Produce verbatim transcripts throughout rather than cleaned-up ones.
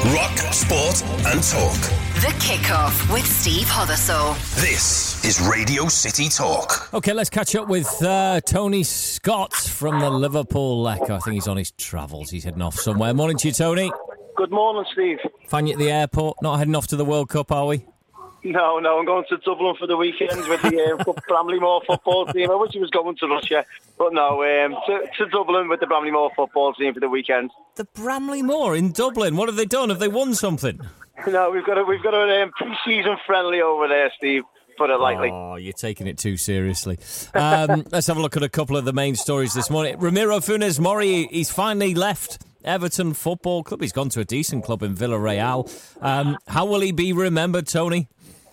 Rock, sport and talk. The Kickoff with Steve Hothersoe. This is Radio City Talk. OK, let's catch up with uh, Tony Scott from the Liverpool Echo. I think he's on his travels. He's heading off somewhere. Morning to you, Tony. Good morning, Steve. Find you at the airport. Not heading off to the World Cup, are we? No, no, I'm going to Dublin for the weekend with the uh, Bramley-Moore football team. I wish he was going to Russia, but no, um, to, to Dublin with the Bramley-Moore football team for the weekend. The Bramley-Moore in Dublin. What have they done? Have they won something? No, we've got a, we've got a um, pre-season friendly over there, Steve. Put it lightly. Oh, you're taking it too seriously. Um, let's have a look at a couple of the main stories this morning. Ramiro Funes Mori, he's finally left Everton Football Club. He's gone to a decent club in Villarreal. Um, how will he be remembered, Tony?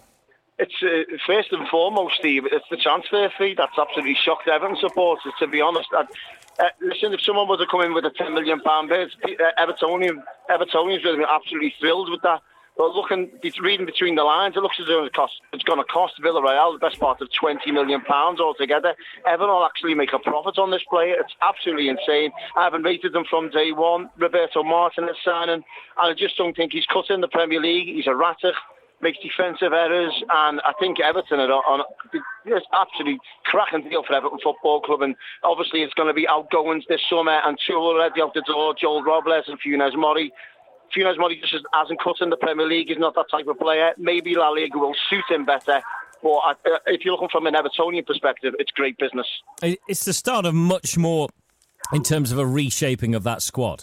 It's uh, first and foremost, Steve, it's the transfer fee that's absolutely shocked Everton supporters, to be honest. I'd, uh, listen, if someone was to come in with a ten million pound bid, uh, Evertonian, Evertonians would have been absolutely thrilled with that. But looking, reading between the lines, it looks as though it's going to cost Villarreal the best part of twenty million pounds altogether. Everton will actually make a profit on this player. It's absolutely insane. I haven't rated him from day one. Roberto Martinez signing, and I just don't think he's cut in the Premier League. He's erratic, makes defensive errors, and I think Everton are on it's absolutely cracking deal for Everton Football Club. And obviously, it's going to be outgoings this summer, and two already out the door: Joel Robles and Funes Mori. Funes Mori just hasn't cut in the Premier League. He's not that type of player. Maybe La Liga will suit him better. But if you're looking from an Evertonian perspective, it's great business. It's the start of much more in terms of a reshaping of that squad.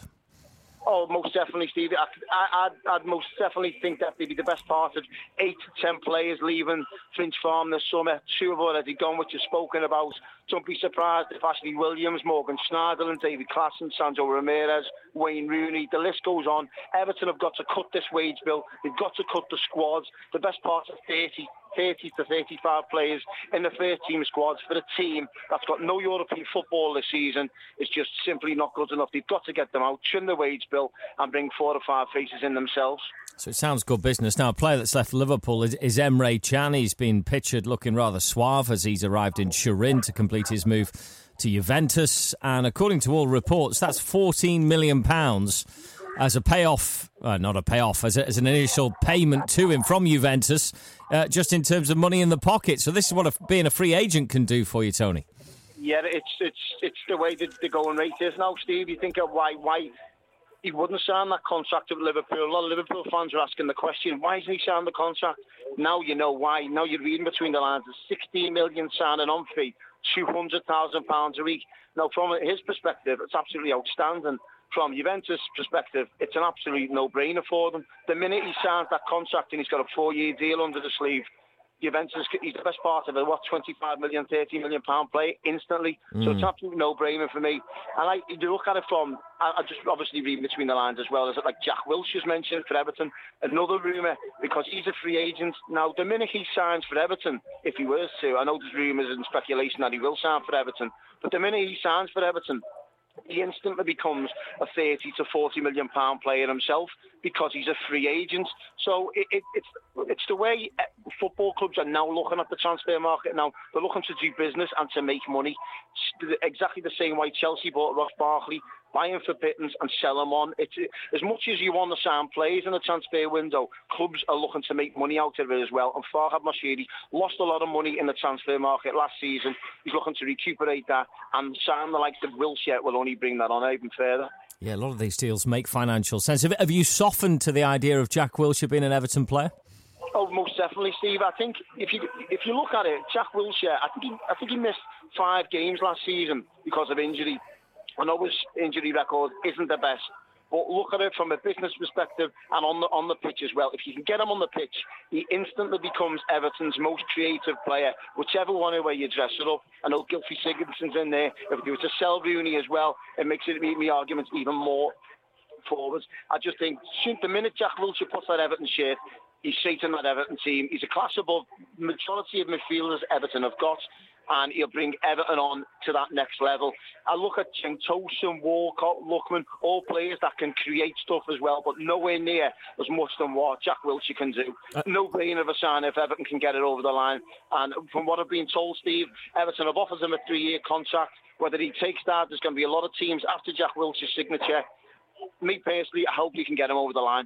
Oh, most definitely, Steve. I, I'd, I'd most definitely think that they'd be the best part of eight to ten players leaving Finch Farm this summer. Two have already gone, which is spoken about. Don't be surprised if Ashley Williams, Morgan Schneiderlin, David Klassen, Sandro Ramirez, Wayne Rooney, the list goes on. Everton have got to cut this wage bill. They've got to cut the squads. The best part of thirty thirty to thirty-five players in the first team squads for a team that's got no European football this season is just simply not good enough. They've got to get them out, trim the wage bill and bring four or five faces in themselves. So it sounds good business. Now, a player that's left Liverpool is, is Emre Can. He's been pictured looking rather suave as he's arrived in Turin to complete his move to Juventus. And according to all reports, that's fourteen million pounds as a payoff, uh, not a payoff, as, a, as an initial payment to him from Juventus, uh, just in terms of money in the pocket. So this is what a, being a free agent can do for you, Tony. Yeah, it's it's it's the way the, the going rate is now, Steve. You think of why why he wouldn't sign that contract with Liverpool. A lot of Liverpool fans are asking the question, why isn't he signing the contract? Now you know why. Now you're reading between the lines. There's sixteen million signing on fee, two hundred thousand pounds a week. Now, from his perspective, it's absolutely outstanding. From Juventus' perspective, it's an absolute no-brainer for them. The minute he signs that contract and he's got a four-year deal under the sleeve, Juventus, he's the best part of it, what, twenty-five million, thirty million pound play instantly. Mm. So it's an absolute no-brainer for me. And I, you look at it from, I, I just obviously read between the lines as well, is it like Jack Wilshere's mentioned for Everton, another rumour, because he's a free agent. Now, the minute he signs for Everton, if he was to, I know there's rumours and speculation that he will sign for Everton, but the minute he signs for Everton, he instantly becomes a thirty to forty million pound player himself because he's a free agent. So it, it, it's it's the way football clubs are now looking at the transfer market now. They're looking to do business and to make money. Exactly the same way Chelsea bought Ross Barkley, buy him for pittance and sell him on. It's, as much as you want to sign players in the transfer window, clubs are looking to make money out of it as well. And Farhad Moshiri lost a lot of money in the transfer market last season. He's looking to recuperate that, and signing the likes of Wilshere will only bring that on even further. Yeah, a lot of these deals make financial sense. Have, have you softened to the idea of Jack Wilshere being an Everton player? Oh, most definitely, Steve. I think if you if you look at it, Jack Wilshere, I think he, I think he missed five games last season because of injury. I know his injury record isn't the best, but look at it from a business perspective and on the on the pitch as well. If you can get him on the pitch, he instantly becomes Everton's most creative player, whichever one way you dress it up. I know Gylfi Sigurdsson's in there. If you were to sell Rooney as well, it makes it make me arguments even more forwards. I just think the minute Jack Wilshere puts that Everton shirt, he's straight in that Everton team. He's a class above majority of midfielders Everton have got, and he'll bring Everton on to that next level. I look at Cenk Tosun, Walcott, Lookman, all players that can create stuff as well, but nowhere near as much than what Jack Wilshere can do. Uh, no brainer of a sign if Everton can get it over the line. And from what I've been told, Steve, Everton have offered him a three-year contract. Whether he takes that, there's going to be a lot of teams after Jack Wilshere's signature. Me personally, I hope we can get him over the line.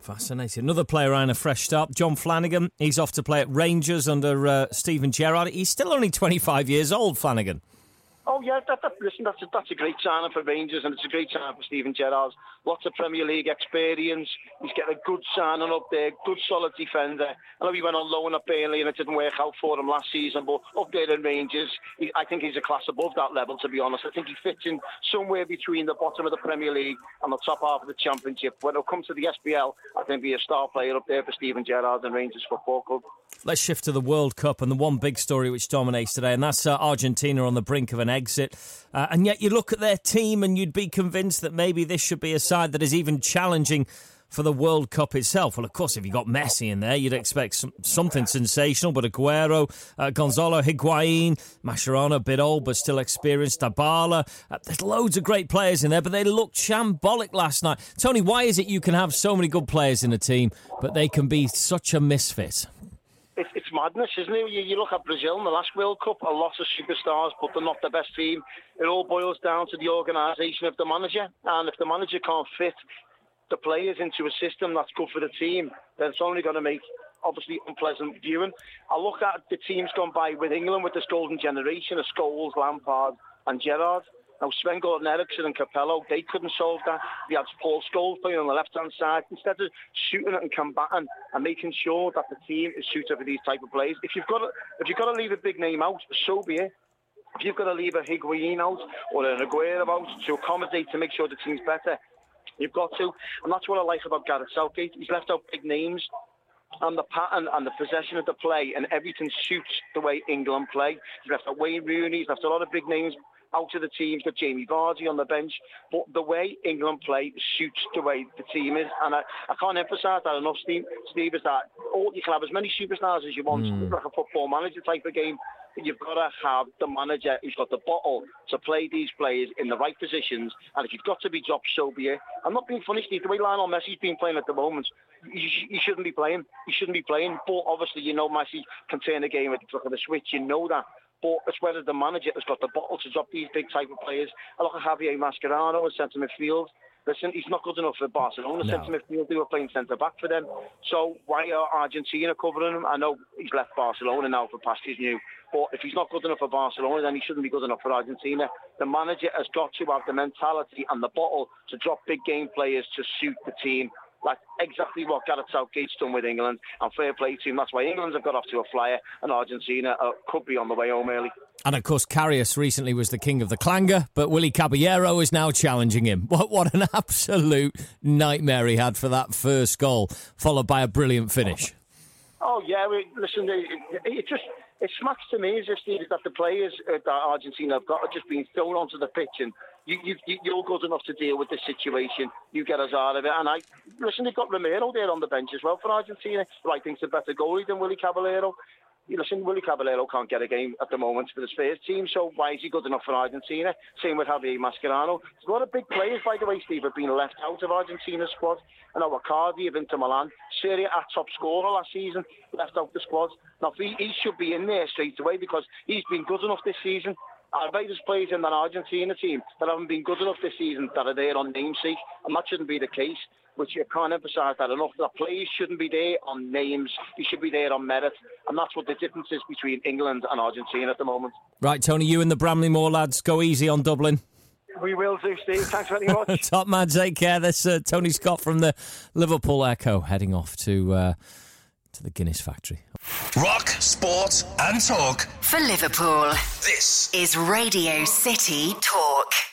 Fascinating. Another player eyeing a fresh start, John Flanagan. He's off to play at Rangers under uh, Steven Gerrard. He's still only twenty-five years old, Flanagan. Oh, yeah, that, that, listen, that's a, that's a great signing for Rangers, and it's a great signing for Steven Gerrard. Lots of Premier League experience. He's getting a good signing up there, good solid defender. I know he went on loan at Burnley and it didn't work out for him last season, but up there in Rangers, he, I think he's a class above that level, to be honest. I think he fits in somewhere between the bottom of the Premier League and the top half of the Championship. When it comes to the S P L, I think he'll be a star player up there for Steven Gerrard and Rangers Football Club. Let's shift to the World Cup and the one big story which dominates today, and that's uh, Argentina on the brink of an exit. Uh, and yet you look at their team and you'd be convinced that maybe this should be a side that is even challenging for the World Cup itself. Well, of course, if you got Messi in there, you'd expect some, something sensational. But Aguero, uh, Gonzalo Higuain, Mascherano, a bit old but still experienced, Dybala. Uh, there's loads of great players in there, but they looked shambolic last night. Tony, why is it you can have so many good players in a team, but they can be such a misfit? It's, it's madness, isn't it? You, you look at Brazil in the last World Cup, a lot of superstars, but they're not the best team. It all boils down to the organisation of the manager. And if the manager can't fit the players into a system that's good for the team, then it's only going to make, obviously, unpleasant viewing. I look at the teams gone by with England with this golden generation of Scholes, Lampard and Gerrard. Now, Sven-Göran Eriksson and Capello, they couldn't solve that. They had Paul Scholes playing on the left-hand side. Instead of shooting it and combating and making sure that the team is suited for these type of players, if you've got to, if you've got to leave a big name out, so be it. If you've got to leave a Higuain out or an Aguero out to accommodate to make sure the team's better, you've got to. And that's what I like about Gareth Southgate. He's left out big names. And the pattern and the possession of the play and everything suits the way England play. He's left out Wayne Rooney. He's left a lot of big names out of the team. He's got Jamie Vardy on the bench. But the way England play suits the way the team is. And I, I can't emphasise that enough, Steve, Steve, is that all, you can have as many superstars as you want. Mm. Like a football manager type of game. But you've got to have the manager who's got the bottle to play these players in the right positions. And if you've got to be dropped, so be it. I'm not being funny, Steve. The way Lionel Messi's been playing at the moment, you, you shouldn't be playing. You shouldn't be playing. But obviously, you know Messi can turn a game at the flick of the switch. You know that. But it's whether the manager has got the bottle to drop these big type of players. I look at Javier Mascherano in centre midfield. Listen, he's not good enough for Barcelona. No. Centre midfield, they were playing centre back for them. So why are Argentina covering him? I know he's left Barcelona now for pastures new. But if he's not good enough for Barcelona, then he shouldn't be good enough for Argentina. The manager has got to have the mentality and the bottle to drop big game players to suit the team. Like exactly what Gareth Southgate's done with England, and fair play to him. That's why England have got off to a flyer, and Argentina uh, could be on the way home early. And of course, Karius recently was the king of the clanger, but Willy Caballero is now challenging him. What what an absolute nightmare he had for that first goal, followed by a brilliant finish. Oh yeah, we, listen, it, it just it smacks to me as if Steve, that the players uh, that Argentina have got are just being thrown onto the pitch and. You, you, you're good enough to deal with this situation. You get us out of it. And I listen, they've got Romero there on the bench as well for Argentina, who I think's a better goalie than Willy Caballero. You listen, Willy Caballero can't get a game at the moment for his first team, so why is he good enough for Argentina? Same with Javier Mascherano. There's a lot of big players, by the way, Steve, have been left out of Argentina's squad. I know Icardi of Inter Milan, Serie A top scorer last season, left out the squad. Now, he, he should be in there straight away because he's been good enough this season. I bet there's players in that Argentina team that haven't been good enough this season that are there on namesake, and that shouldn't be the case, which you can't emphasise that enough. That players shouldn't be there on names, they should be there on merit, and that's what the difference is between England and Argentina at the moment. Right, Tony, you and the Bramley-Moore lads, go easy on Dublin. We will do, Steve. Thanks very much. Top man, take care. That's uh, Tony Scott from the Liverpool Echo heading off to... Uh, to the Guinness factory. Rock, sport and talk. For Liverpool, this is Radio City Talk.